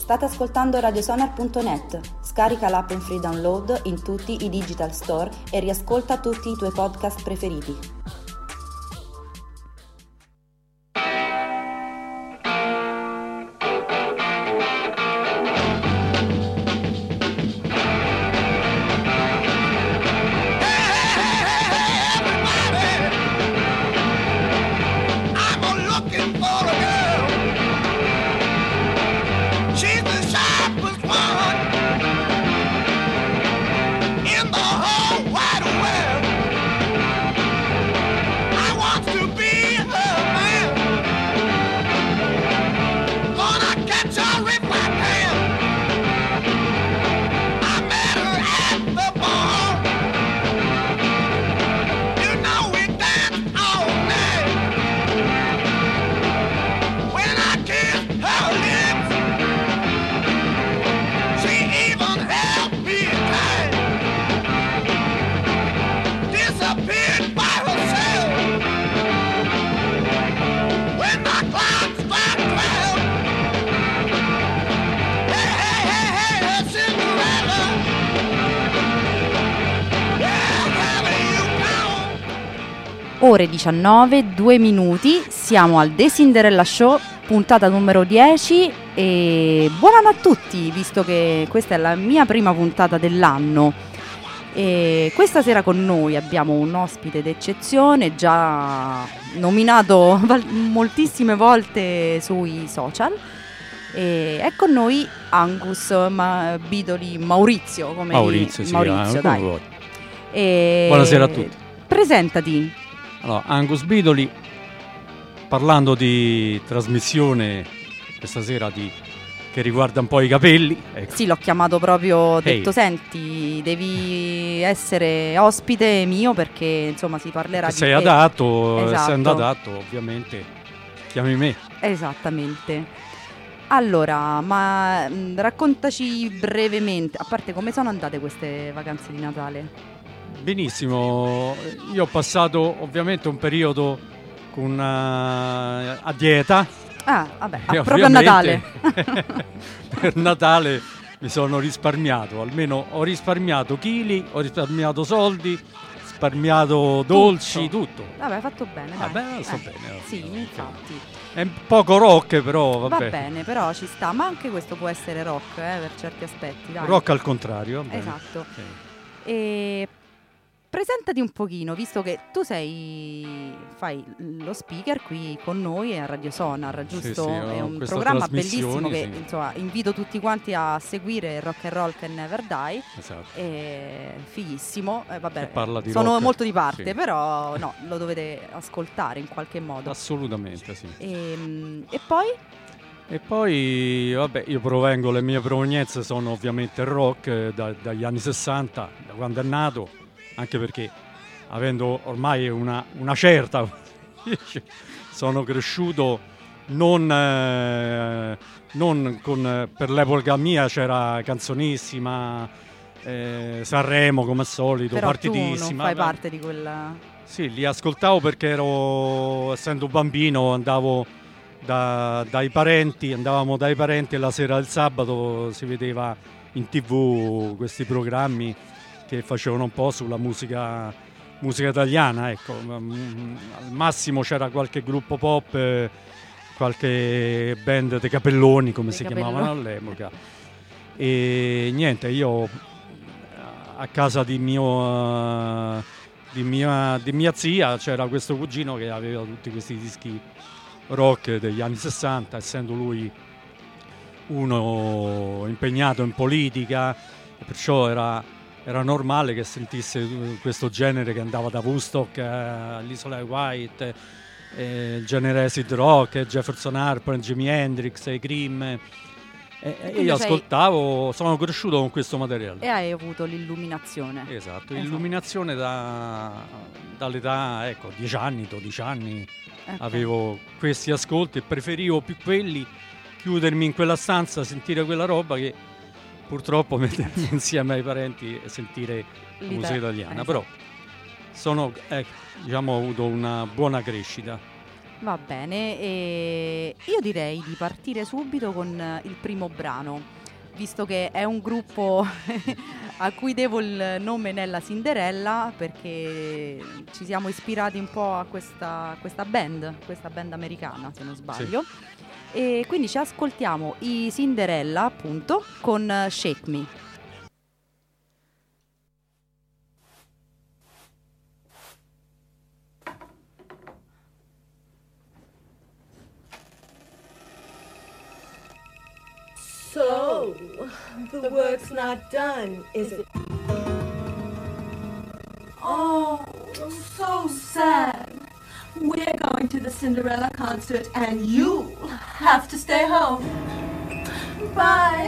State ascoltando radiosonar.net. Scarica l'app in free download in tutti i digital store e riascolta tutti i tuoi podcast preferiti. Ore 19, 2 minuti, siamo al The Cinderella Show, puntata numero 10 e buon anno a tutti, visto che questa è la mia prima puntata dell'anno. E questa sera con noi abbiamo un ospite d'eccezione, già nominato moltissime volte sui social. E è con noi Angus Bidoli Maurizio, come Maurizio, dai. Buonasera a tutti. Presentati. Allora, Angus Bidoli, parlando di trasmissione questa sera che riguarda un po' i capelli. Ecco. Sì, l'ho chiamato proprio, ho detto senti, devi essere ospite mio perché insomma si parlerà di te. Sei adatto, esatto. Essendo adatto ovviamente chiami me. Esattamente. Allora, ma raccontaci brevemente, a parte come sono andate queste vacanze di Natale? Benissimo, io ho passato ovviamente un periodo a dieta. Ah, vabbè, proprio a Natale. Per Natale mi sono risparmiato, almeno ho risparmiato chili, ho risparmiato soldi, risparmiato dolci, tutto. Vabbè, hai fatto bene, dai. Vabbè, sto bene. Sì, infatti. È un poco rock però, vabbè. Va bene, però ci sta, ma anche questo può essere rock, per certi aspetti, dai. Rock al contrario. Vabbè. Esatto. Sì. E presentati un pochino, visto che tu fai lo speaker qui con noi a Radio Sonar, giusto? Sì, è un programma bellissimo che insomma invito tutti quanti a seguire, Rock and Roll Can Never Die. Esatto. È fighissimo, vabbè, parla di sono rock, molto di parte, sì. Però no, lo dovete ascoltare in qualche modo. Assolutamente, sì. E poi? E poi, vabbè, le mie provenienze sono ovviamente il rock dagli anni 60, da quando è nato. Anche perché avendo ormai una certa sono cresciuto non con, per l'epoca mia c'era Canzonissima, Sanremo come al solito, però Partitissima. Tu non fai parte di quella. Sì, li ascoltavo perché essendo bambino andavamo dai parenti e la sera del sabato si vedeva in TV questi programmi che facevano un po' sulla musica italiana, ecco. Al massimo c'era qualche gruppo pop, qualche band dei capelloni come si chiamavano all'epoca. E niente, io a casa di mia zia c'era questo cugino che aveva tutti questi dischi rock degli anni 60, essendo lui uno impegnato in politica, e perciò era normale che sentisse questo genere che andava da Woodstock all'Isola di White, il genere acid rock, Jefferson Airplane, Jimi Hendrix, i Cream. E io ascoltavo, sono cresciuto con questo materiale. E hai avuto l'illuminazione. Esatto. Illuminazione dall'età, 10 anni, 12 anni. Okay. Avevo questi ascolti e preferivo più quelli, chiudermi in quella stanza, sentire quella roba che purtroppo mettermi insieme ai parenti e sentire la musica italiana. Però ho avuto una buona crescita. Va bene, e io direi di partire subito con il primo brano, visto che è un gruppo a cui devo il nome Nella Cinderella, perché ci siamo ispirati un po' a questa band americana, se non sbaglio. Sì. E quindi ci ascoltiamo i Cinderella, appunto, con Shake Me. So, the work's not done, is it? Oh, so sad. We're going to the Cinderella concert and you have to stay home. Bye.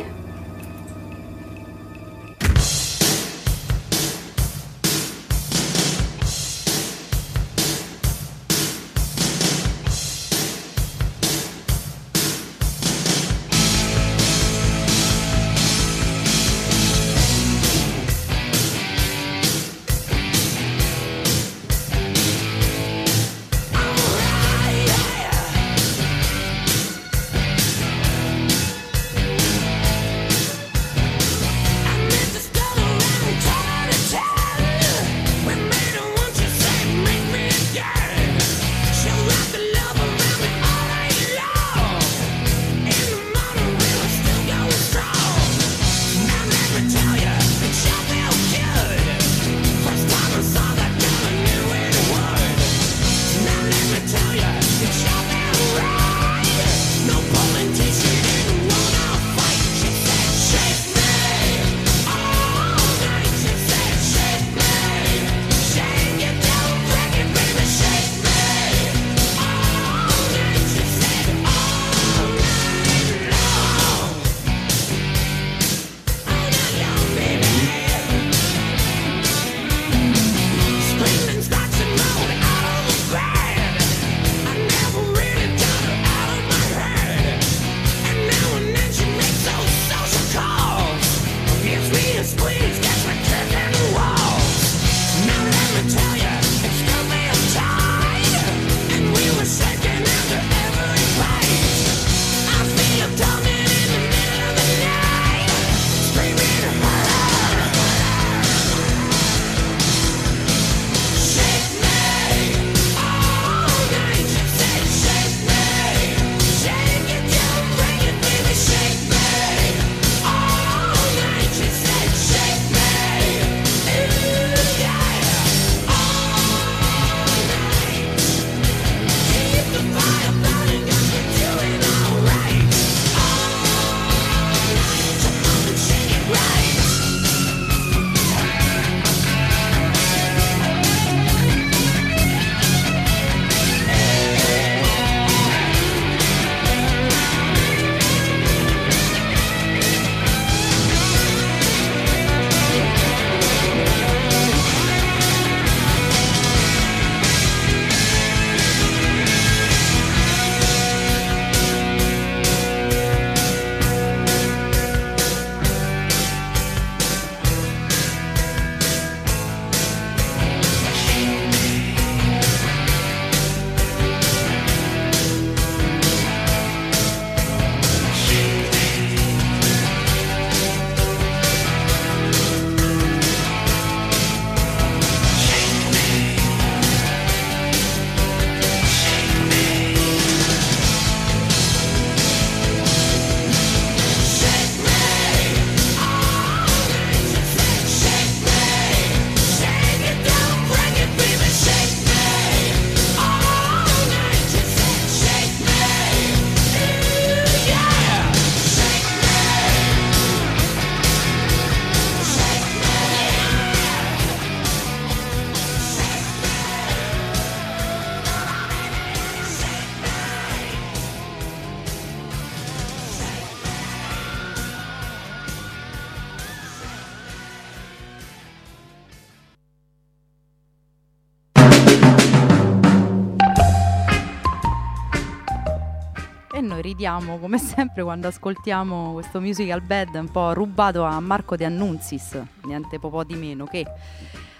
E noi ridiamo come sempre quando ascoltiamo questo musical bed un po' rubato a Marco De Annunzis, niente po' di meno che.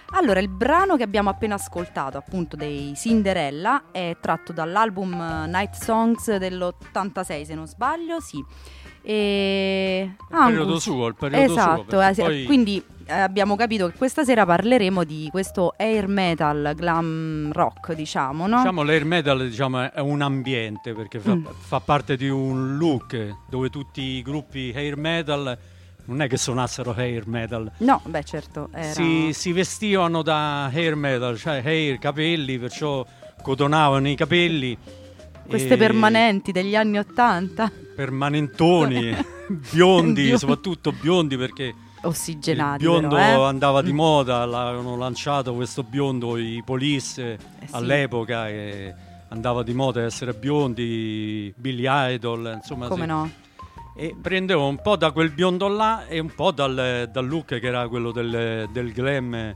Allora, il brano che abbiamo appena ascoltato, appunto dei Cinderella, è tratto dall'album Night Songs dell'86, se non sbaglio, sì. E Il periodo esatto, suo, poi... quindi abbiamo capito che questa sera parleremo di questo air metal, glam rock, diciamo, no? Diciamo l'air metal, diciamo, è un ambiente, perché fa parte di un look dove tutti i gruppi air metal non è che suonassero hair metal. No, beh, certo. Si vestivano da hair metal, cioè hair, capelli, perciò cotonavano i capelli. Queste permanenti degli anni '80. Permanentoni, biondi, soprattutto biondi, perché ossigenati. il biondo però, andava di moda, l'avevano lanciato questo biondo i Police sì. all'epoca, e andava di moda essere biondi, Billy Idol, insomma. Come sì. no? E prendevo un po' da quel biondo là e un po' dal look che era quello del glam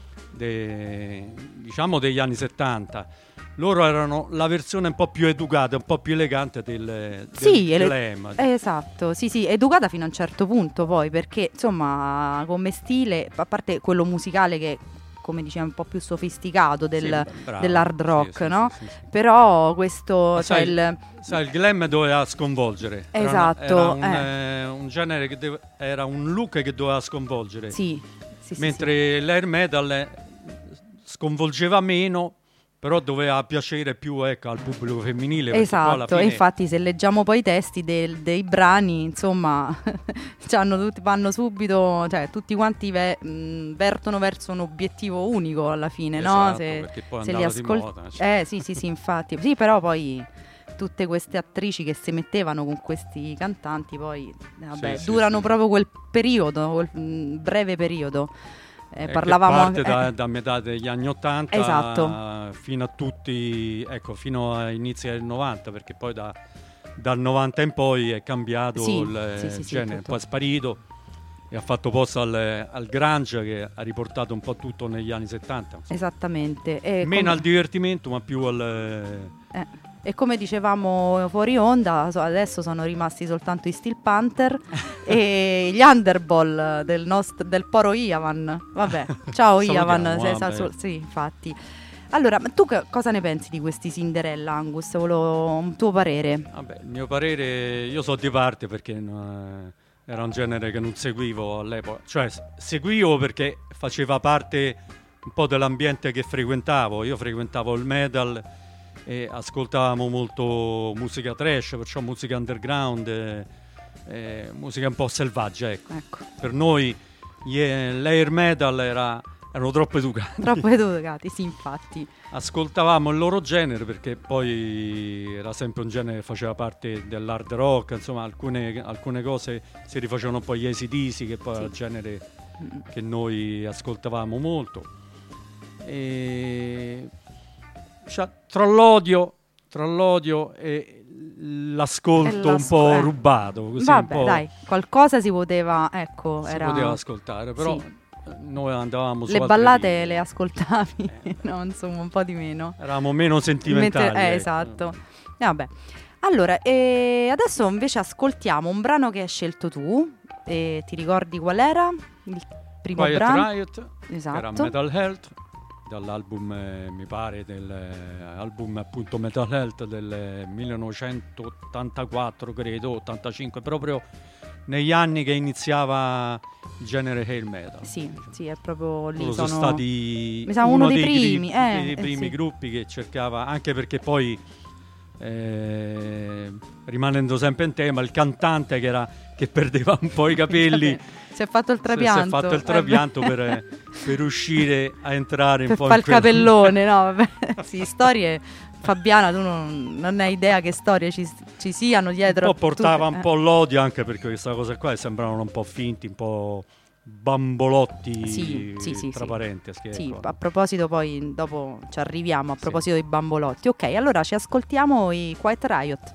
diciamo degli anni 70. Loro erano la versione un po' più educata, un po' più elegante del glam. Esatto, sì, educata fino a un certo punto poi, perché insomma come stile, a parte quello musicale che come diciamo un po' più sofisticato dell'hard rock, sì, no? Sì. Però questo, cioè il glam doveva sconvolgere. Esatto. Era un genere che era un look che doveva sconvolgere. Sì, mentre l'air metal sconvolgeva meno, però doveva piacere più, ecco, al pubblico femminile. Esatto, fine... e infatti se leggiamo poi i testi dei brani, insomma, vanno subito, cioè tutti quanti vertono verso un obiettivo unico alla fine, esatto, no? Perché poi se li moda, cioè. Sì, infatti. Sì, però poi tutte queste attrici che si mettevano con questi cantanti poi durano proprio quel periodo, quel breve periodo. Parlavamo da metà degli anni '80, esatto, fino a tutti, ecco, fino a inizi del 90, perché poi dal 90 in poi è cambiato il genere, poi è sparito e ha fatto posto al grunge, che ha riportato un po' tutto negli anni 70. Esattamente. Meno al divertimento, ma più E come dicevamo fuori onda, adesso sono rimasti soltanto i Steel Panther e gli Underball del Poro Iavan. Vabbè, ciao Iavan. Sì, infatti. Allora, ma tu cosa ne pensi di questi Cinderella, Angus? Volevo un tuo parere. Vabbè, il mio parere, io so di parte, perché era un genere che non seguivo all'epoca. Cioè, seguivo perché faceva parte un po' dell'ambiente che frequentavo. Io frequentavo il metal e ascoltavamo molto musica trash, perciò musica underground, musica un po' selvaggia, ecco. Per noi l'air metal erano troppo educati. Sì, infatti. Ascoltavamo il loro genere, perché poi era sempre un genere che faceva parte dell'hard rock, insomma alcune cose si rifacevano un po' gli AC/DC, che poi era il genere che noi ascoltavamo molto. E tra l'odio e l'ascolto un po' rubato, così. Vabbè, un po', dai, qualcosa si poteva, ecco, poteva ascoltare, però noi andavamo su le altri ballate linee. le ascoltavi, no, insomma, un po' di meno. Eravamo meno sentimentali. Esatto. Vabbè. Allora, adesso invece ascoltiamo un brano che hai scelto tu. Ti ricordi qual era? Il primo Quiet brano? Riot, esatto. Era Metal Health, dall'album, mi pare, dell'album appunto Metal Health del 1984, credo, 85, proprio negli anni che iniziava il genere hair metal. Sì, è proprio lì. Sono stati uno dei primi, primi gruppi che cercava, anche perché poi rimanendo sempre in tema, il cantante che perdeva un po' i capelli si è fatto il trapianto, per riuscire a entrare un per po' fare il capellone, no? Vabbè. Sì, storie. Fabiana, tu non hai idea che storie ci siano dietro. Un po' portava un po' l'odio, anche perché questa cosa qua sembravano un po' finti, un po' bambolotti, tra parentesi. Sì, a proposito, poi dopo ci arriviamo, a proposito dei bambolotti. Ok, allora ci ascoltiamo i Quiet Riot.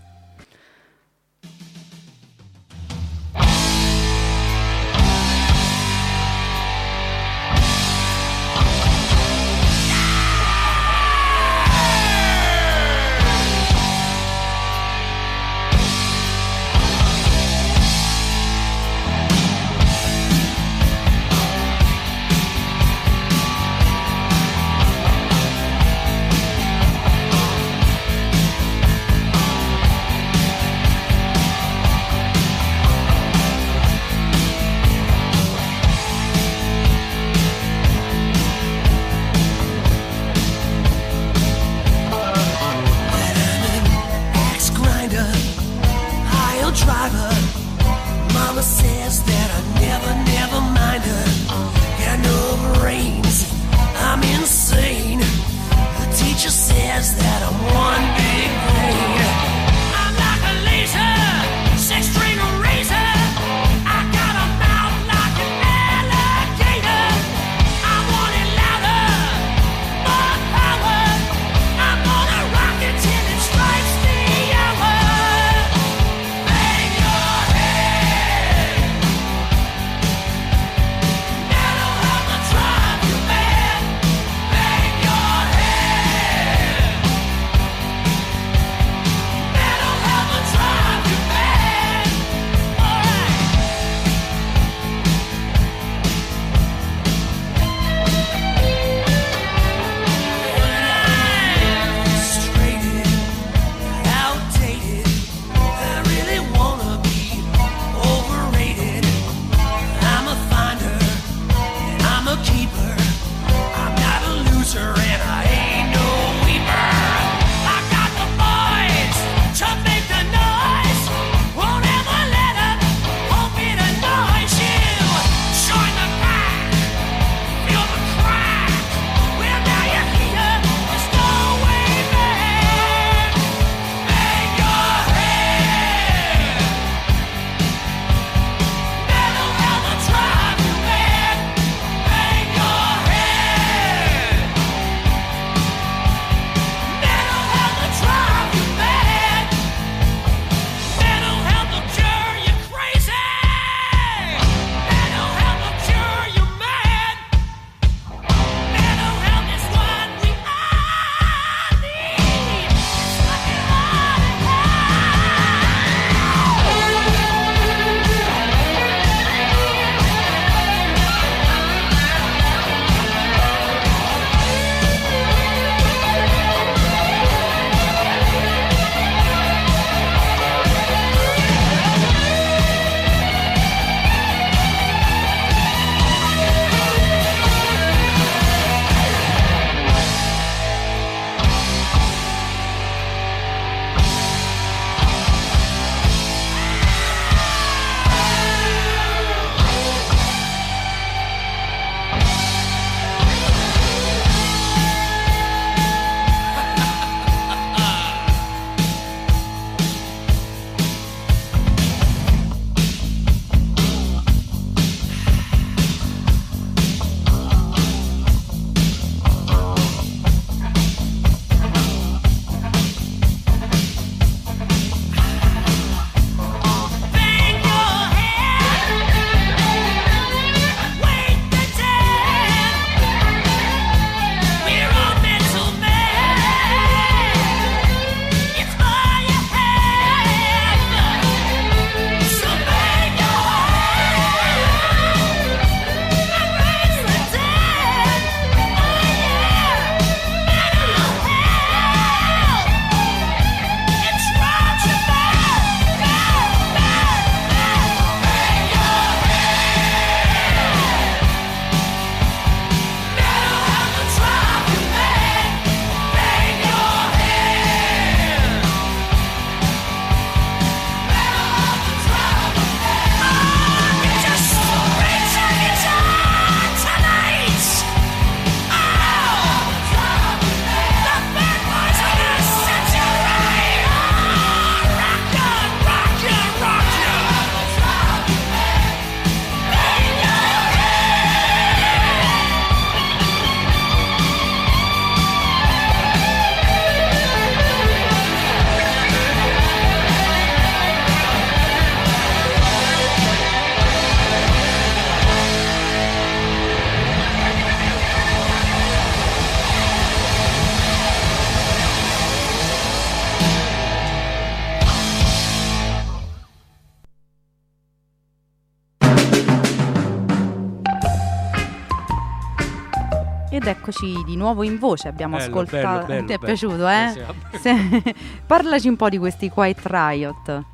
Ed eccoci di nuovo in voce, abbiamo ascoltato. Bello, Ti è bello. piaciuto, eh? Parlaci un po' di questi Quiet Riot.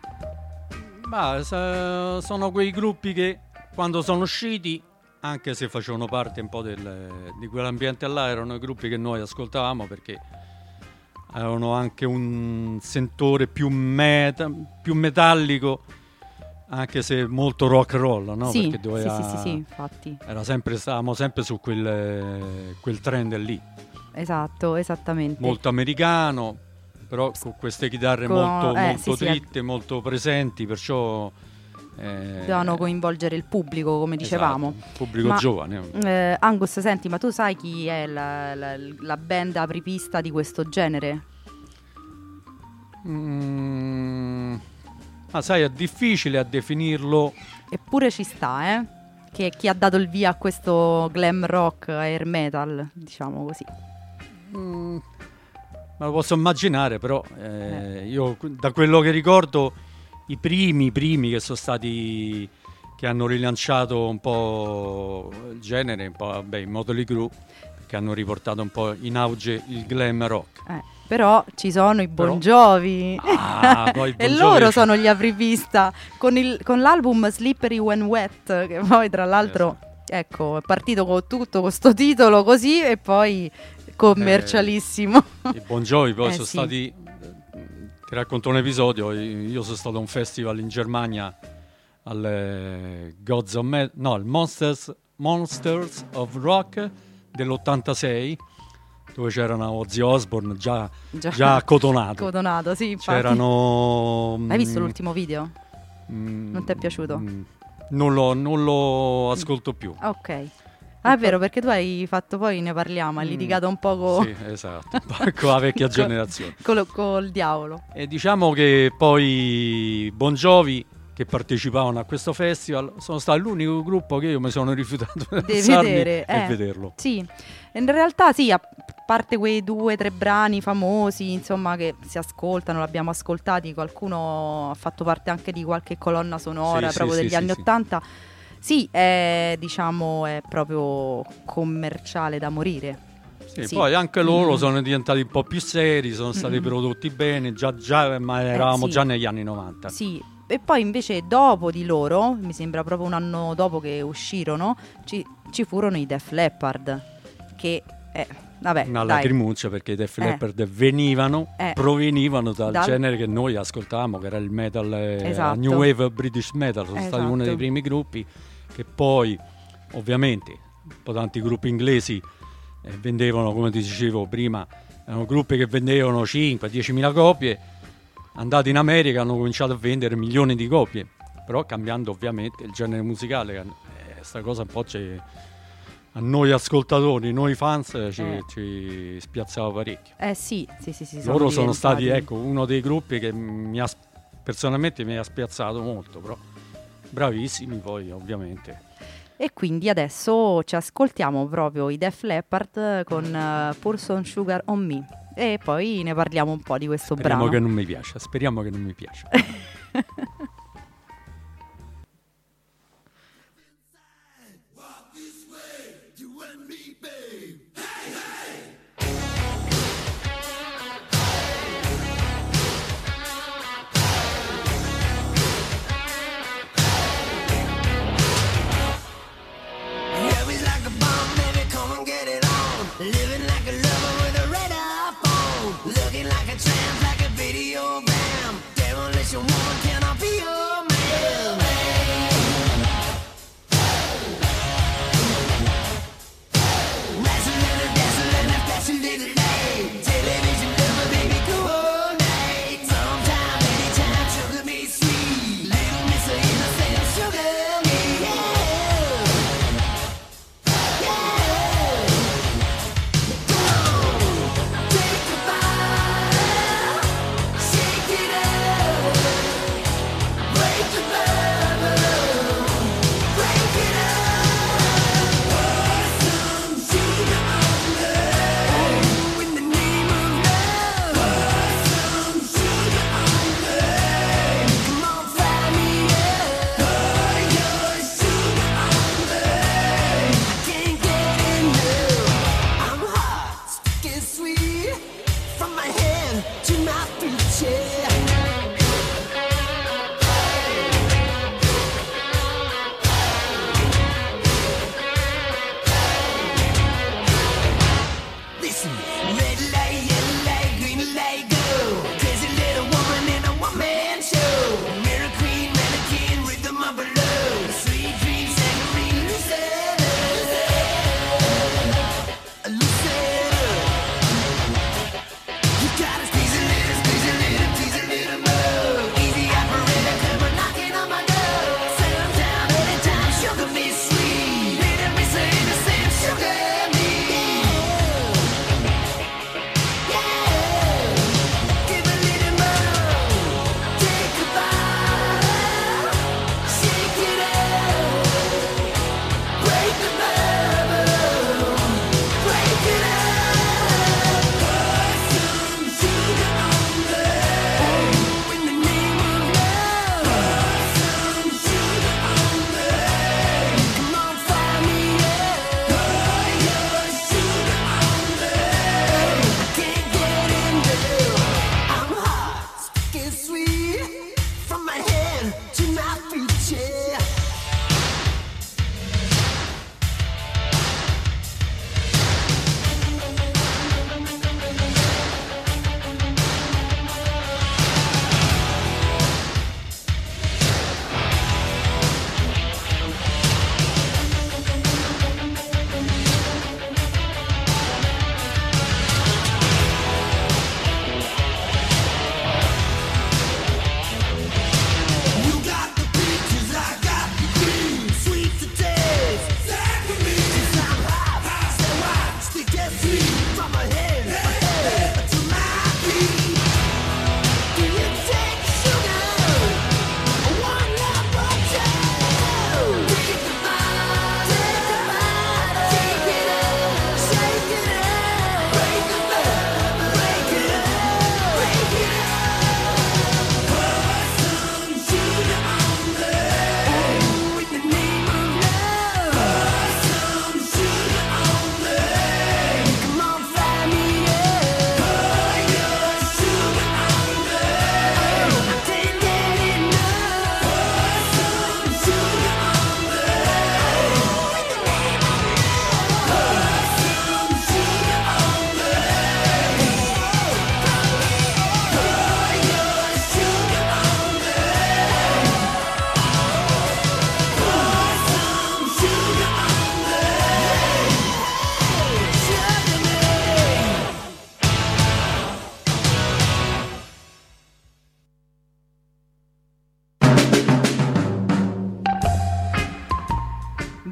Sono quei gruppi che quando sono usciti, anche se facevano parte un po' di quell'ambiente là, erano i gruppi che noi ascoltavamo perché avevano anche un sentore più metallico, anche se molto rock and roll, no? Sì, perché sì, infatti. Stavamo sempre su quel trend lì. Esatto, esattamente. Molto americano, però con queste chitarre molto dritte, molto presenti, perciò dovevano coinvolgere il pubblico, come dicevamo. Esatto, il pubblico giovane. Angus, senti, ma tu sai chi è la band apripista di questo genere? Sai, è difficile a definirlo. Eppure ci sta, che chi ha dato il via a questo glam rock, air metal, diciamo così. Ma lo posso immaginare, però io da quello che ricordo i primi che sono stati, che hanno rilanciato un po' il genere, un po' i Motley Crue, che hanno riportato un po' in auge il glam rock. Però ci sono i Bon Jovi, e loro sono gli apripista con l'album Slippery When Wet, che poi tra l'altro ecco, è partito con tutto con sto titolo così e poi commercialissimo. I Bon Jovi poi sono stati, ti racconto un episodio, io sono stato a un festival in Germania al Monsters of Rock dell'86, dove c'erano Ozzy Osbourne già cotonato. Cotonato, sì, infatti. C'erano... Hai visto l'ultimo video? Non ti è piaciuto? Non lo ascolto più. Ok. È vero, perché tu hai fatto, poi ne parliamo, hai litigato un po' con... Sì, esatto, con la vecchia generazione. Col diavolo. E diciamo che poi Bon Jovi, che partecipavano a questo festival, sono stato l'unico gruppo che io mi sono rifiutato di vedere e vederlo. Sì, in realtà sì, a parte quei 2 o 3 brani famosi, insomma, che si ascoltano, l'abbiamo ascoltati, qualcuno ha fatto parte anche di qualche colonna sonora proprio degli anni '80. Sì, è proprio commerciale da morire. Sì. Poi anche loro sono diventati un po' più seri, sono stati prodotti bene, ma eravamo già negli anni 90. Sì, e poi invece dopo di loro, mi sembra proprio un anno dopo che uscirono, ci furono i Def Leppard, che una lacrimuccia, perché i Def Leppard provenivano dal genere che noi ascoltavamo, che era il metal, New Wave British Metal. Sono stati uno dei primi gruppi che poi, ovviamente, un po' tanti gruppi inglesi vendevano, come ti dicevo prima, erano gruppi che vendevano 5-10.000 copie. Andati in America hanno cominciato a vendere milioni di copie, però cambiando ovviamente il genere musicale. Sta cosa un po' a noi ascoltatori, noi fans ci spiazzava parecchio. Sì. Loro sono stati uno dei gruppi che personalmente mi ha spiazzato molto, però bravissimi poi ovviamente. E quindi adesso ci ascoltiamo proprio i Def Leppard con Pour Some Sugar on Me e poi ne parliamo un po' di questo brano. Speriamo che non mi piace. Living like a lover with a red iPhone, looking like a tramp, like a video bam. Demolition woman, can I be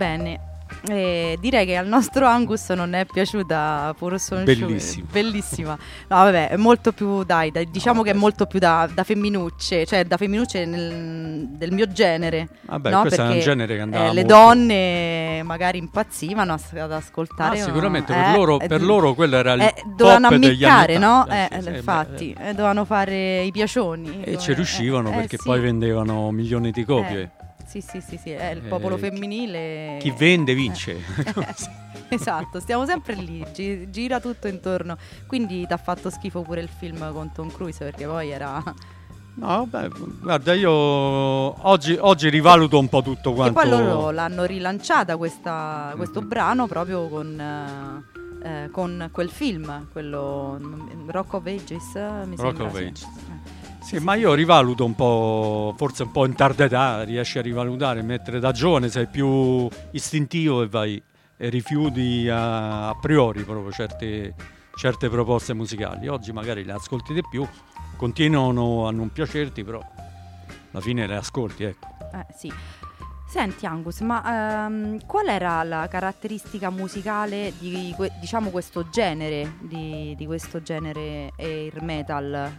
Bene. Direi che al nostro Angus non è piaciuta Purson Bellissima. Bellissima. No, vabbè, è molto più, diciamo No, che è molto più da femminucce, cioè da femminucce del mio genere. Vabbè, no? questo è Perché un genere che andava le molto. donne magari impazzivano ad ascoltare. Sicuramente per loro quello era il dovevano pop degli anni ammiccare, no? 80. Sì, Infatti, dovevano fare i piacioni. E ci riuscivano perché sì. poi vendevano milioni di copie. Sì, è il popolo femminile. Chi vende vince. Esatto, stiamo sempre lì, gira tutto intorno. Quindi ti ha fatto schifo pure il film con Tom Cruise, perché poi era... No, beh, guarda, io oggi rivaluto un po' tutto quanto. E poi loro l'hanno rilanciata questo brano proprio con quel film, quello Rock of Ages, mi Rock sembra. of Sì. Ages. Sì, ma io rivaluto un po', forse un po' in tarda età, riesci a rivalutare, mentre da giovane sei più istintivo e vai e rifiuti a priori proprio certe proposte musicali. Oggi magari le ascolti di più, continuano a non piacerti, però alla fine le ascolti, ecco. Sì. Senti Angus, ma qual era la caratteristica musicale di diciamo questo genere, di questo genere air metal?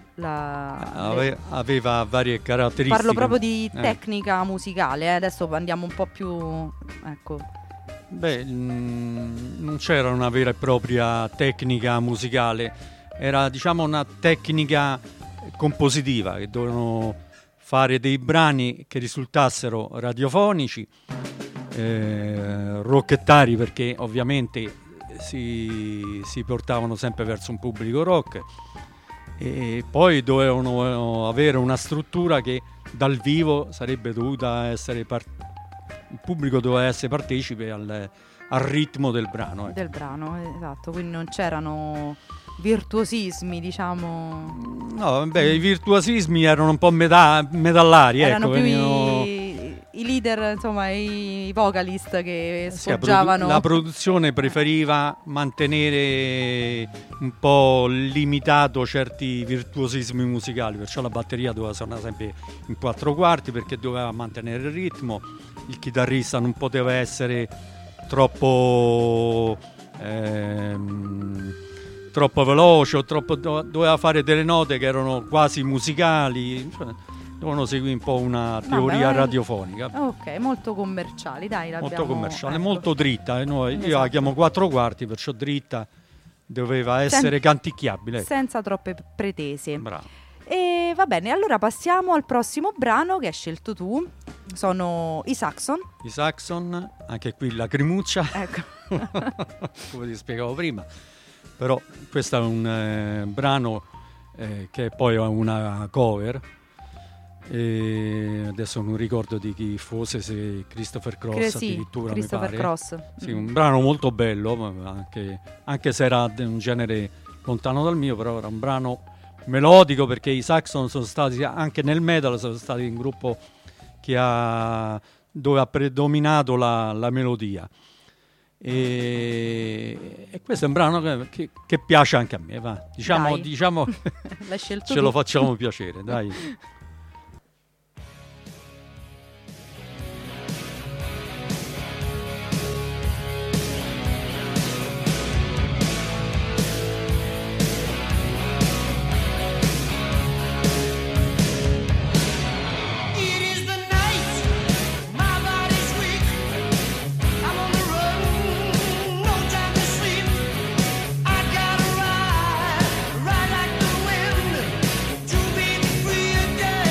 Aveva varie caratteristiche. Parlo proprio di tecnica musicale, adesso andiamo un po' più... Ecco. Beh, non c'era una vera e propria tecnica musicale, era diciamo una tecnica compositiva, che dovevano fare dei brani che risultassero radiofonici, rockettari, perché ovviamente si portavano sempre verso un pubblico rock, e poi dovevano avere una struttura che dal vivo sarebbe dovuta essere il pubblico doveva essere partecipe al ritmo del brano. Del brano, esatto, quindi non c'erano virtuosismi, diciamo. No, vabbè, i virtuosismi erano un po' metallari, erano ecco, più i leader, insomma, i vocalist che sfoggiavano. La produzione preferiva mantenere un po' limitato certi virtuosismi musicali, perciò la batteria doveva suonare sempre in 4/4 perché doveva mantenere il ritmo, il chitarrista non poteva essere troppo veloce o doveva fare delle note che erano quasi musicali, cioè, dovevano seguire un po' una teoria radiofonica. Ok, molto commerciali, dai, molto commerciale, ecco. molto dritta, Esatto. Io la chiamo 4/4, perciò dritta, doveva essere canticchiabile, ecco. Senza troppe pretese. Bravo. E va bene, allora passiamo al prossimo brano che hai scelto tu. Sono i Saxon. I Saxon, anche qui la crimuccia, Ecco. come ti spiegavo prima. Però questo è un brano che poi ha una cover, e adesso non ricordo di chi fosse, se Christopher Cross addirittura, Christopher mi pare. Cross. Sì, un brano molto bello, anche se era un genere lontano dal mio, però era un brano melodico, perché i Saxon sono stati anche nel metal, sono stati un gruppo dove ha predominato la melodia. E questo è un brano che piace anche a me, va. Diciamo L'hai scelto ce tu. lo facciamo piacere, dai. Ride like the wind to be free again.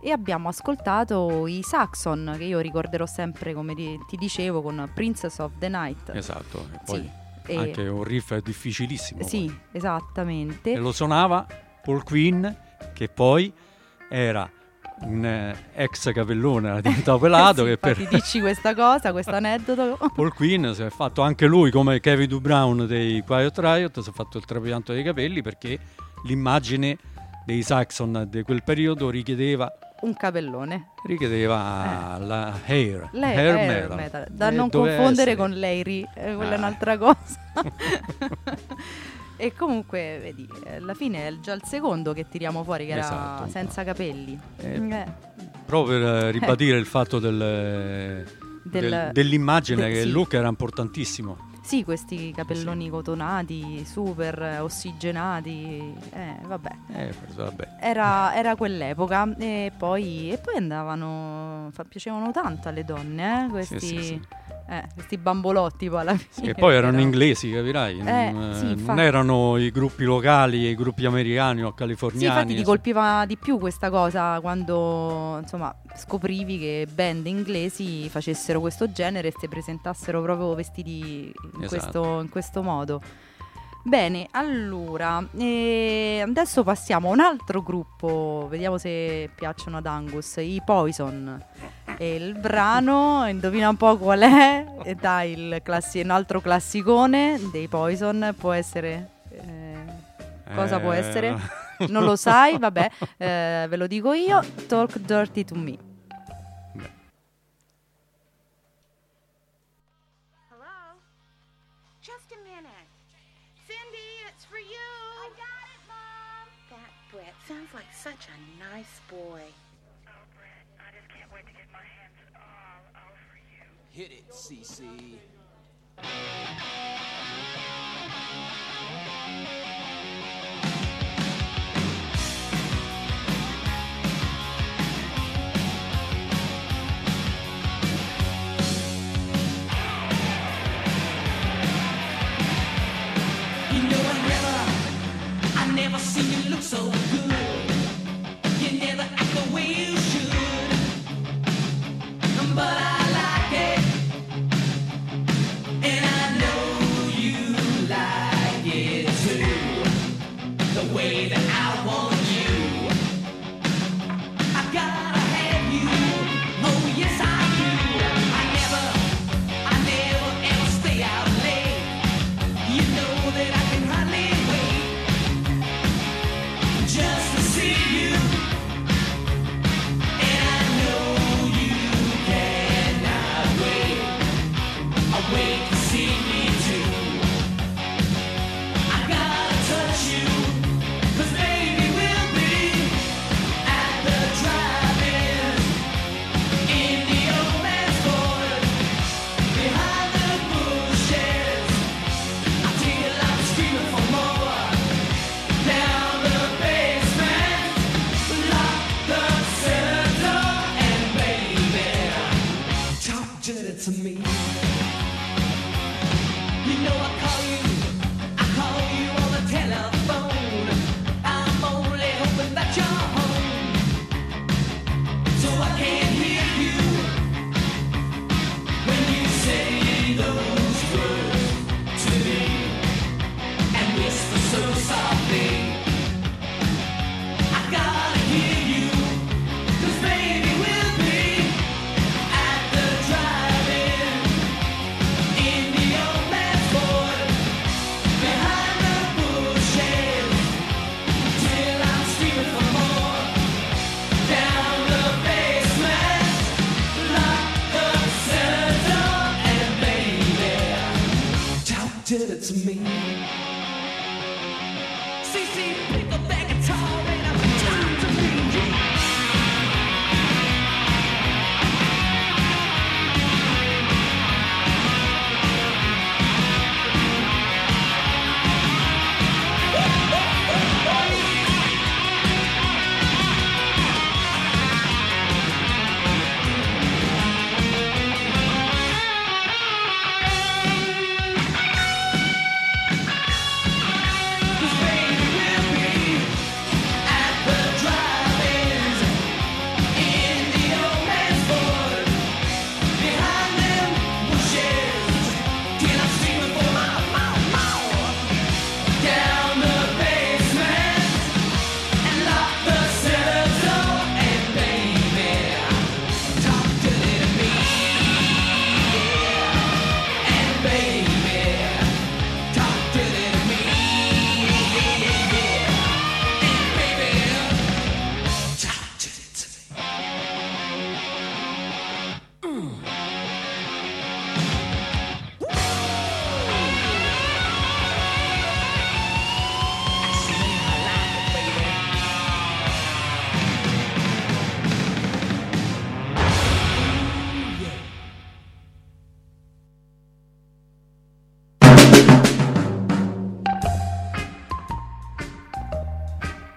e abbiamo ascoltato i Saxon, che io ricorderò sempre, come ti dicevo, con Princess of the Night. Esatto, e poi Sì, anche un riff difficilissimo. Sì, poi. esattamente. E lo suonava Paul Quinn, che poi era un ex capellone, era diventato pelato. Sì, che per infatti dici questa cosa, questo aneddoto. Paul Quinn si è fatto anche lui, come Kevin Du Brown dei Quiet Riot, si è fatto il trapianto dei capelli perché l'immagine dei Saxon di quel periodo richiedeva Un capellone. la hair metal. Da non doveva confondere essere. con Larry, quella è un'altra cosa. E comunque, vedi, alla fine è già il secondo che tiriamo fuori, che Esatto. era senza capelli. Proprio per ribadire il fatto dell'immagine, che il look era importantissimo. Sì, questi capelloni cotonati, super ossigenati, vabbè. Vabbè. Era quell'epoca e poi andavano, piacevano tanto alle donne, questi, Sì. questi bambolotti poi alla fine. E poi erano però. inglesi, capirai? Sì, Non infatti. erano i gruppi locali, i gruppi americani o Sì, californiani. infatti ti colpiva di più questa cosa quando, insomma, scoprivi che band inglesi facessero questo genere e si presentassero proprio vestiti Esatto. in questo modo. Bene, allora, adesso passiamo a un altro gruppo, vediamo se piacciono ad Angus, i Poison. E il brano, indovina un po' qual è? E dai, un altro classicone dei Poison, può essere... cosa può essere? Non lo sai? Vabbè, ve lo dico io, Talk Dirty to Me. Hello? Just a minute. Cindy, it's for you. I got it, Mom. That Brett sounds like such a nice boy. Oh, Brett, I just can't wait to get my hands all over you. Hit it, CC. You know I never seen you look so good. You never act the way you should. But I like it, and I know you like it too. The way that I want you, I gotta have you. Oh yes I do. I never ever stay out late. You know that I can hardly wait just to see you, and I know you cannot wait. I wait to see me too. I gotta touch you, 'cause baby we'll be at the drive-in in the old man's Ford, behind the bushes, until I'm screaming for more. Down the basement, lock the cellar door, and baby, talk dirty to me. You know I call you on the telephone. I'm only hoping that you're home, so I can't hear you when you say those words to me and whisper so softly. I gotta hear you, 'cause baby we'll be at the drive-in in the old man's Ford, behind the bushes, till I'm screaming for more. Down the basement, lock the cellar door, and baby, talk dirty to me. CC, pick up that guitar and I'm talking to me.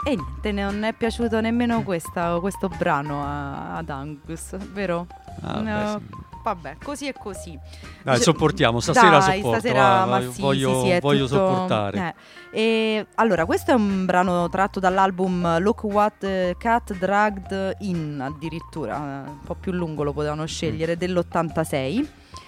E niente, non è piaciuto nemmeno questo brano ad Angus, vero? Beh, sì. Vabbè, così e così. Dai, sopportiamo, stasera Dai, sopporto, stasera, ma sì, voglio, sì, è voglio tutto- sopportare. E allora, questo è un brano tratto dall'album Look What Cat Dragged In, addirittura, un po' più lungo lo potevano scegliere, dell'86.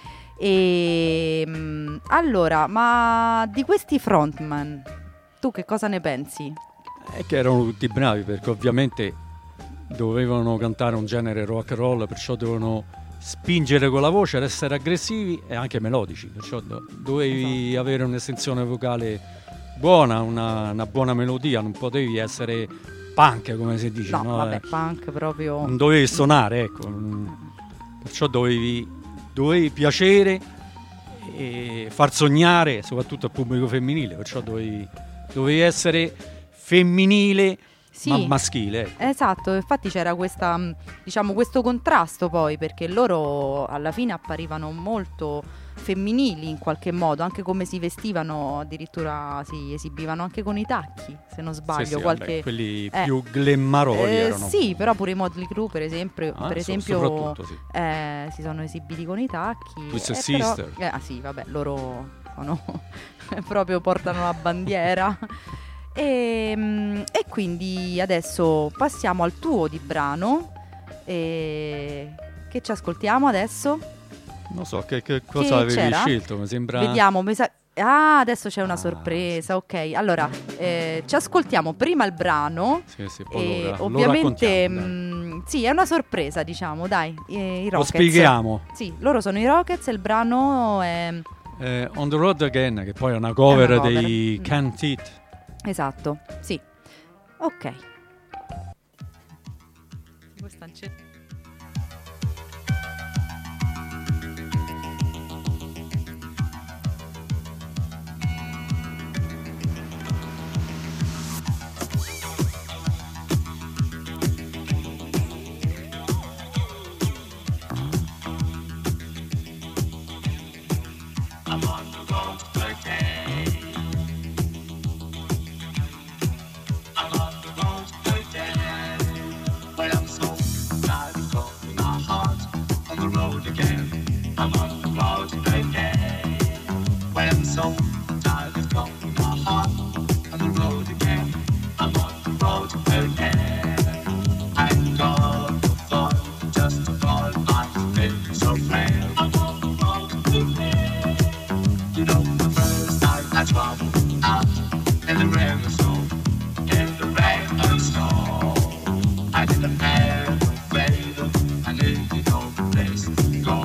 E allora, ma di questi frontman, tu che cosa ne pensi? È che erano tutti bravi, perché ovviamente dovevano cantare un genere rock and roll, perciò dovevano spingere con la voce, essere aggressivi e anche melodici, perciò dovevi avere un'estensione vocale buona, una buona melodia, non potevi essere punk, come si dice, No, no? vabbè, punk proprio. Non dovevi suonare, ecco, perciò dovevi piacere e far sognare soprattutto al pubblico femminile, perciò dovevi essere femminile, Sì. ma maschile, ecco. Esatto, infatti c'era questa, diciamo, questo contrasto poi, perché loro alla fine apparivano molto femminili in qualche modo, anche come si vestivano, addirittura si esibivano anche con i tacchi, se non sbaglio, Sì, qualche vabbè, quelli più glammaroli erano. Sì, però pure i Motley Crue per esempio, Soprattutto, sì. si sono esibiti con i tacchi. Twisted però- Sister. sì, vabbè, loro sono proprio portano la bandiera. E quindi adesso passiamo al tuo di brano. Che ci ascoltiamo adesso? Non so, che cosa avevi c'era? scelto? Mi sembra... Vediamo, adesso c'è una sorpresa, ok. Allora, ci ascoltiamo prima il brano. Sì, E poi lo ovviamente raccontiamo, dai. sì, è una sorpresa, diciamo, dai, i Rockets. Lo spieghiamo. Sì, loro sono i Rockets e il brano è On the Road Again, che poi è una cover, È una cover. dei Can't Eat. esatto, sì. Ok. I'm on the road again. I'm on the road again. But I'm so tired of going my heart on the road again. I'm on the road again. But I'm so tired of going my heart on the road again. I'm on the road again. I'm gone for just to fall my feeling so frail. I'm on the road again. You know the first time I traveled out in the rain and snow, in the rain and snow, I didn't have a fail, I needed no place to go.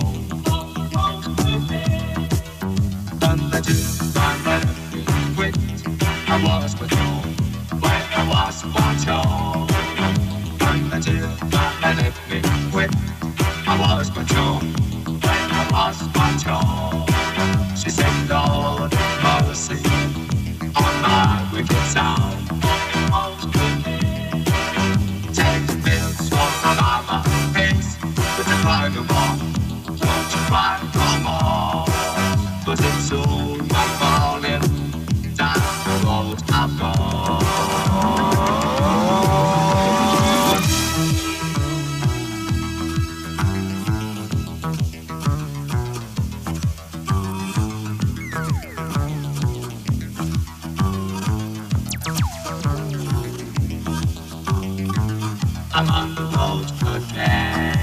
And I did my running quit, I was patrol, when I was patrol. And I did my running quit, I was patrol, when I was patrol. She said, Lord, have mercy on my wicked sound. Take the pills for my mama, please, but you cry no more. Don't you cry no more. But it's soon I'm falling down the road I'm gone. I'm on the road again.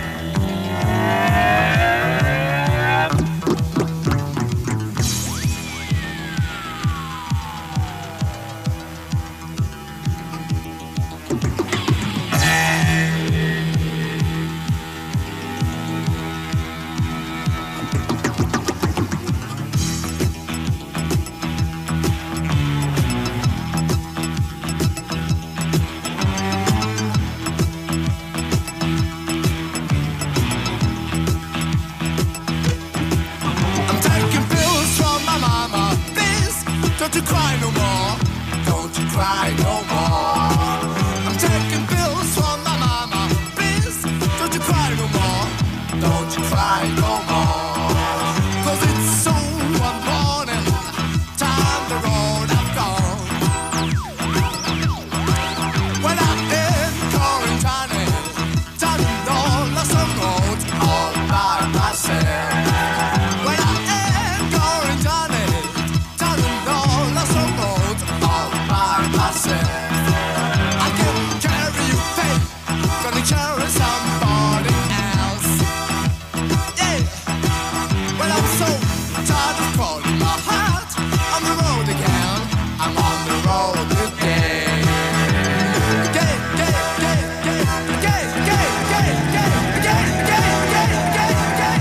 I'm taking pills from my mama. Please, don't you cry no more. Don't you cry no more. I'm taking pills from my mama. Please, don't you cry no more. Don't you cry no more. 'Cause it's so one morning. Time the road I've gone. so tired of calling my heart on the road again. I'm on the road again. Again, again, again, again, again, again, again, again, again, again, again, again,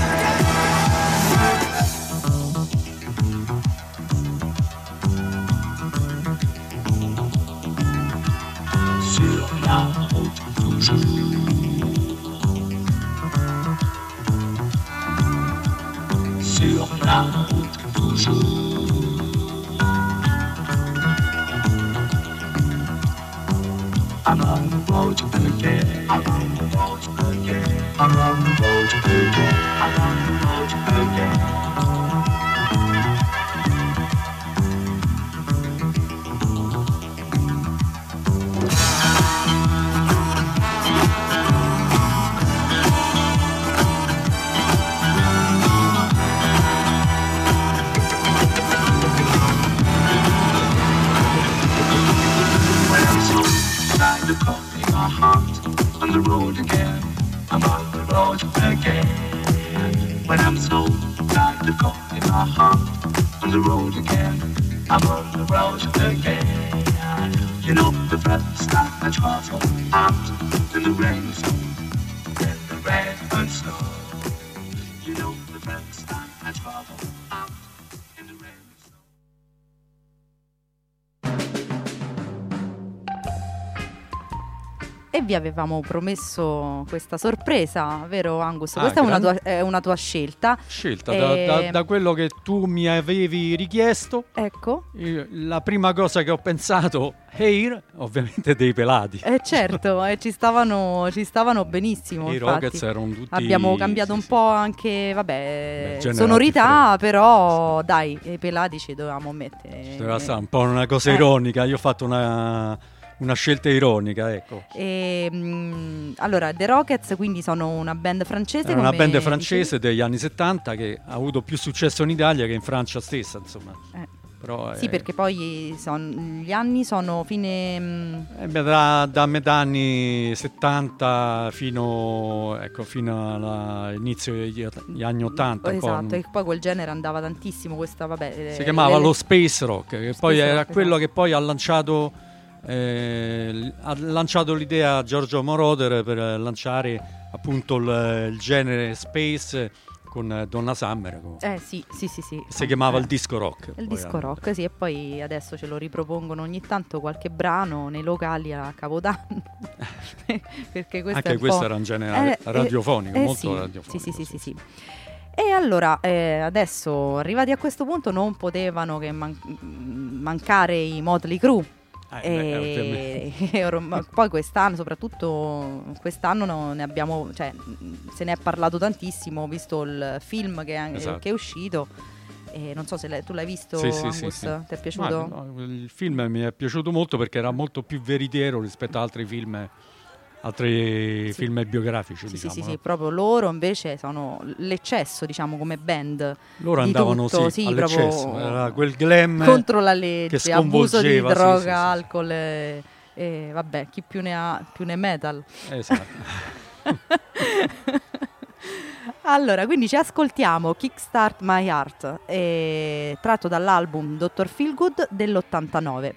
again. Sur la route toujours. Sur la route toujours. I'm on the road again. I'm on the road again. I'm on the road again. I'm on the road again. The coffee in my heart on the road again. I'm on the road again. When I'm so tired of coffee in my heart on the road again. I'm on the road again. You know the first time I travel out in the rain, so in the rain and snow. You know the first time I travel out in the rain and snow. E vi avevamo promesso questa sorpresa, vero Angus? Ah, Questa è una tua scelta. Da quello che tu mi avevi richiesto. Ecco. La prima cosa che ho pensato, Hair, ovviamente dei pelati. Certo, ci stavano benissimo. I Rockets erano tutti... Abbiamo cambiato un po' anche, genere sonorità, però dai, i pelati ci dovevamo mettere. Doveva stare un po' una cosa ironica, io ho fatto una scelta ironica, ecco. Allora, The Rockets quindi sono una band francese. È una band francese degli anni 70 che ha avuto più successo in Italia che in Francia stessa, insomma. Però sì, perché poi gli anni sono fine... da metà anni 70 fino all'inizio degli anni 80. Esatto, e poi quel genere andava tantissimo, questa si chiamava lo Space Rock, che poi era quello che poi ha lanciato l'idea a Giorgio Moroder per lanciare appunto il genere Space con Donna Summer. Sì. Si chiamava il disco rock. Il disco rock, sì, e poi adesso ce lo ripropongono ogni tanto qualche brano nei locali a Capodanno. Perché questo era un genere radiofonico, molto radiofonico. Sì. E allora, adesso arrivati a questo punto non potevano che mancare i Motley Crue. Poi quest'anno, soprattutto quest'anno, ne abbiamo, se ne è parlato tantissimo, visto il film che è uscito. Non so se tu l'hai visto, Angus, sì. Ti è piaciuto? No, il film mi è piaciuto molto perché era molto più veritiero rispetto ad altri film biografici. Sì, proprio loro invece sono l'eccesso, diciamo, come band. Loro andavano all'eccesso, era quel glam contro la legge, che abuso di droga, alcol e vabbè, chi più ne ha più ne metal. Esatto. Allora, quindi ci ascoltiamo Kickstart My Heart, tratto dall'album Dr. Feelgood dell'89.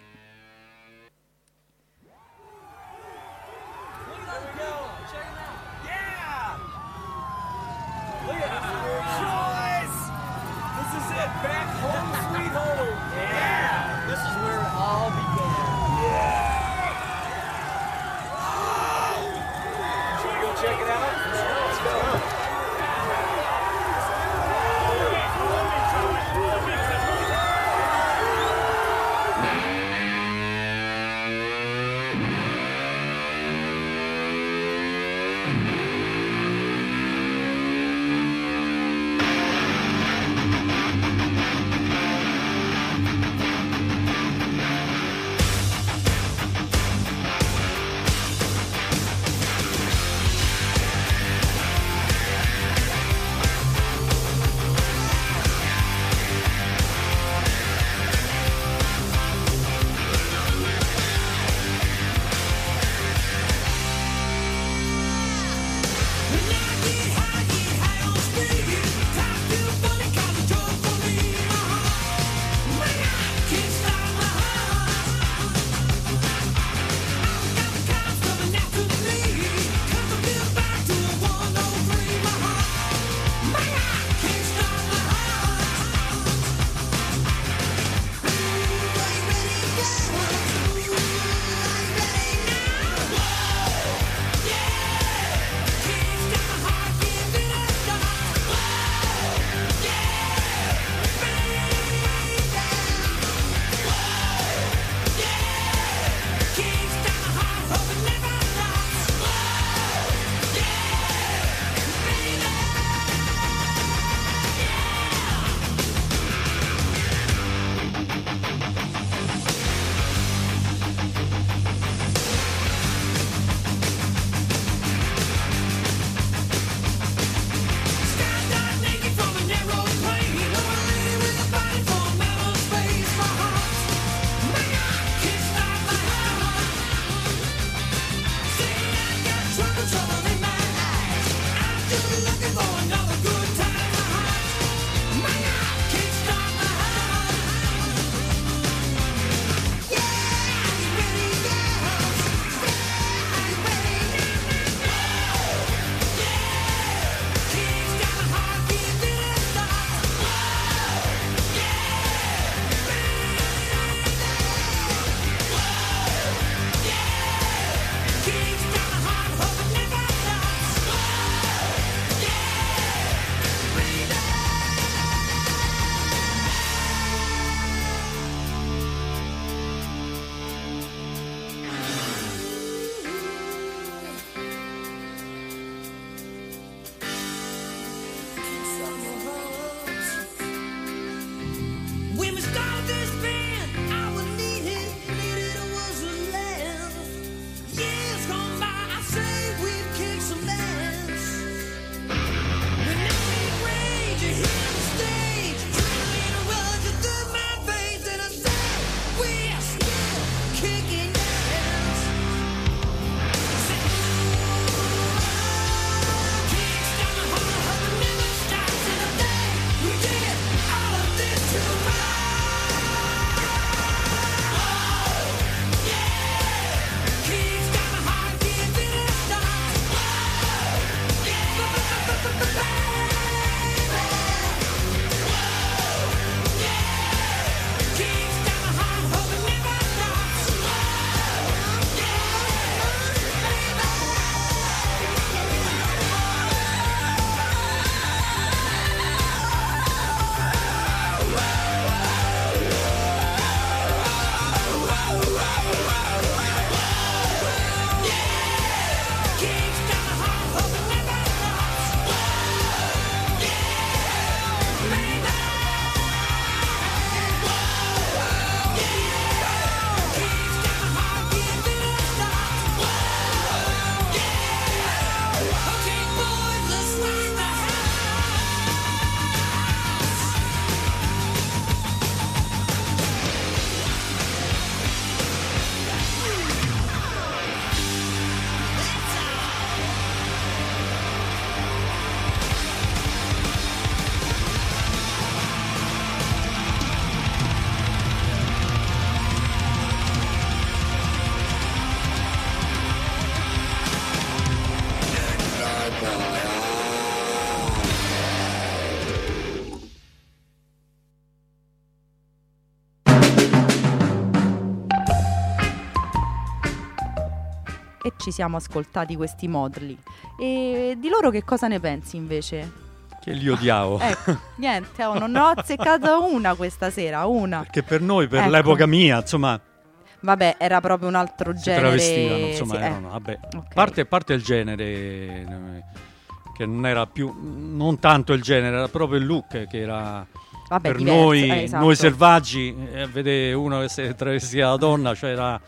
E ci siamo ascoltati questi Motley. E di loro che cosa ne pensi invece? Che li odiavo. Ecco, niente, non ne ho azzeccata una questa sera, una. Perché per noi, per Ecco. l'epoca mia, insomma, Vabbè, era proprio un altro si genere. travestivano, insomma, sì, erano, vabbè. ok. Parte il genere, che non era più, non tanto il genere, era proprio il look che era Vabbè, per diverso, noi, esatto. noi selvaggi, vedere uno che si travestiva da donna, cioè era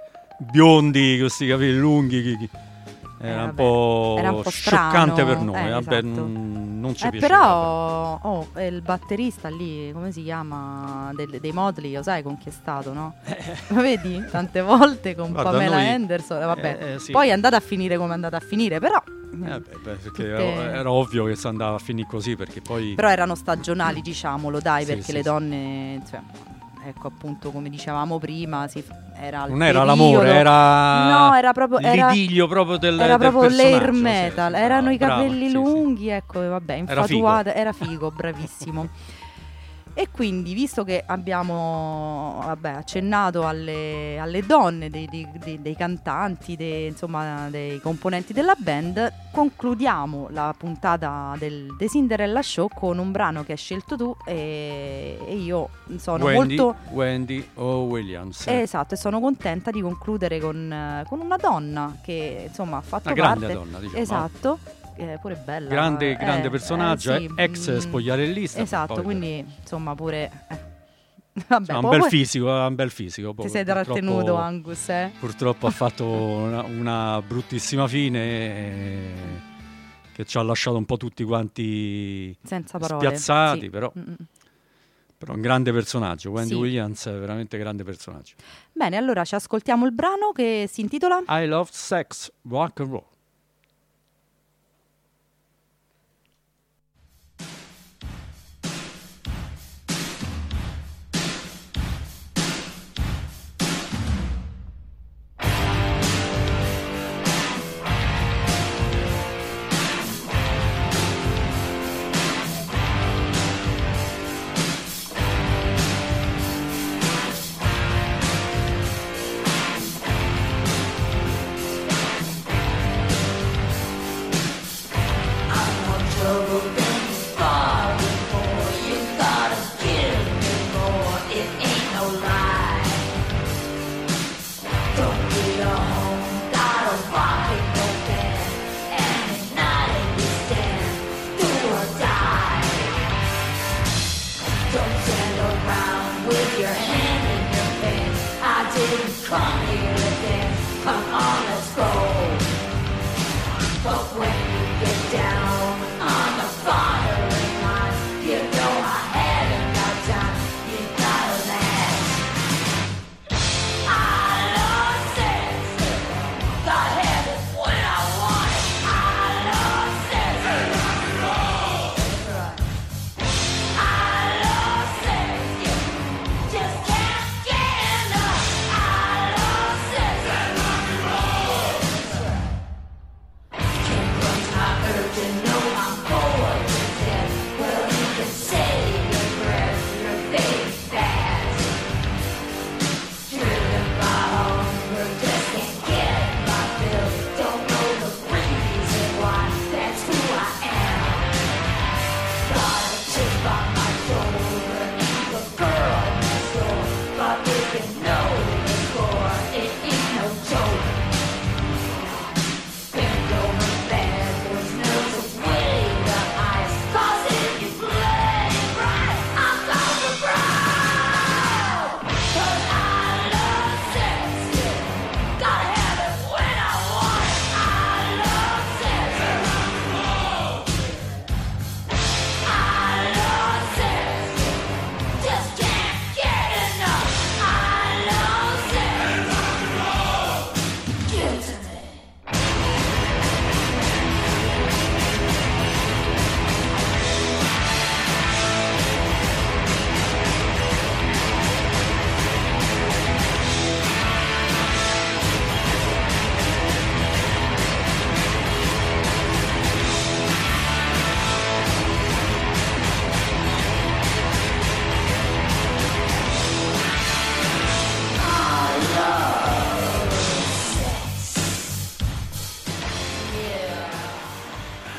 biondi, questi capelli lunghi, era un po' era un po' scioccante strano, per noi, vabbè, esatto. non ci piaceva. Però il batterista lì, come si chiama, dei Motley, lo sai con chi è stato, no? Lo vedi? Tante volte con Guarda, Pamela noi- Anderson, vabbè. sì. Poi è andata a finire come è andata a finire, però Perché tutte- era ovvio che si andava a finire così, perché poi però erano stagionali, diciamolo, dai, Sì, perché sì, le sì. donne, cioè, ecco, appunto, come dicevamo prima, era il non era periodo- l'amore, era No, era proprio l'idillio proprio del era del proprio l'air personaggio, metal, sì, erano i brava, capelli sì, sì. lunghi, ecco, e vabbè, Era figo. infatuata, era figo, bravissimo. E quindi, visto che abbiamo accennato alle donne dei cantanti, insomma, dei componenti della band, concludiamo la puntata del The Cinderella Show con un brano che hai scelto tu e io sono Wendy O. Williams, esatto, e sono contenta di concludere con una donna che insomma ha fatto una grande parte. donna, diciamo. Esatto, pure bella. Grande personaggio, sì, ex spogliarellista. Esatto, poi, quindi insomma pure vabbè, insomma, poi un bel fisico. ti poi sei trattenuto, Angus, eh? Purtroppo ha fatto una bruttissima fine, che ci ha lasciato un po' tutti quanti Senza parole, spiazzati, sì. però un grande personaggio. Wendy Sì. Williams è veramente grande personaggio. Bene, allora ci ascoltiamo il brano che si intitola I Love Sex, Rock and Roll. I love sex.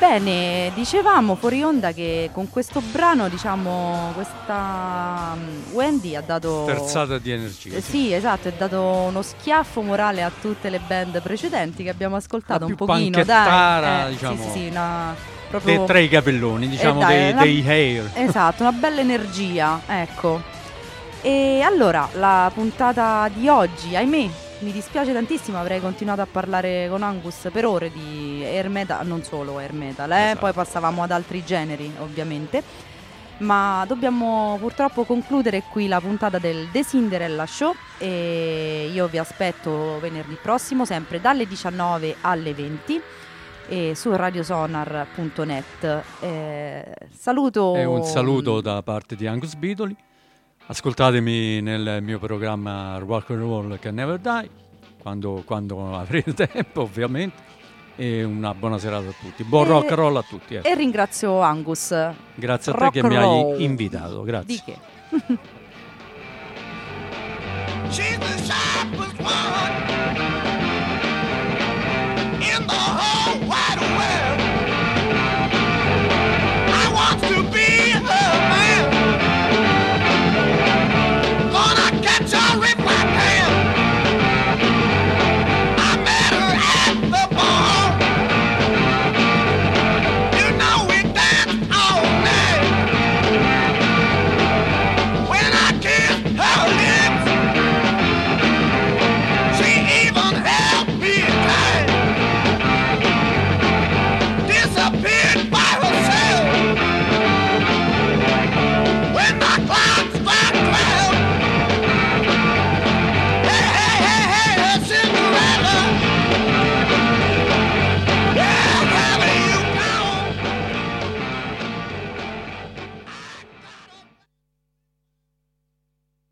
Bene, dicevamo fuori onda che con questo brano, diciamo, questa Wendy ha dato... Sterzata di energia. Sì, esatto, ha dato uno schiaffo morale a tutte le band precedenti che abbiamo ascoltato un pochino, panchettara, dai. diciamo. Sì, proprio... Tra i capelloni, diciamo, dai, dei hair. Esatto, una bella energia, ecco. E allora, la puntata di oggi, ahimè, mi dispiace tantissimo, avrei continuato a parlare con Angus per ore di air metal, non solo air metal, Esatto. Poi passavamo ad altri generi ovviamente, ma dobbiamo purtroppo concludere qui la puntata del The Cinderella Show e io vi aspetto venerdì prossimo sempre dalle 19 alle 20 e su radiosonar.net. Saluto E un saluto da parte di Angus Bidoli. Ascoltatemi nel mio programma Rock and Roll Can Never Die quando avrete tempo, ovviamente, e una buona serata a tutti, buon rock and roll a tutti. E ringrazio Angus. Grazie a te Rock che and mi roll. hai invitato, grazie. Di che? She's the sharpest one in the whole